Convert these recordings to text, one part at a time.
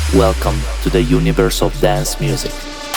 Welcome to the universe of dance music.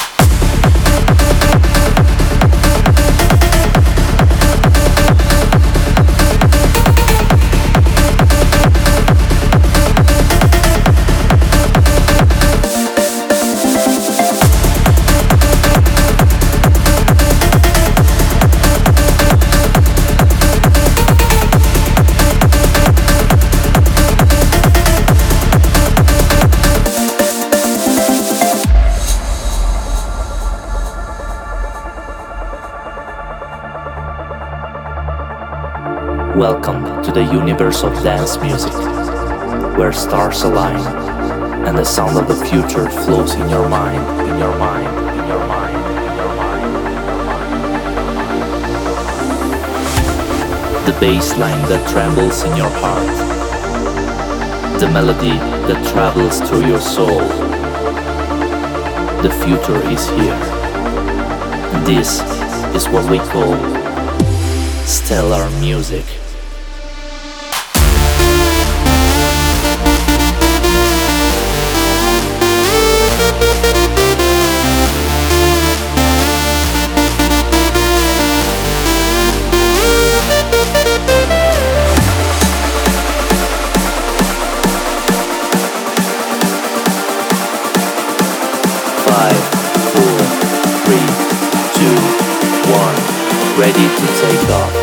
Welcome to the universe of dance music, where stars align and the sound of the future flows in your mind, in your mind, in your mind, in your mind, in your mind. The bass line that trembles in your heart, the melody that travels through your soul. The future is here. This is what we call stellar music. Ready to take off.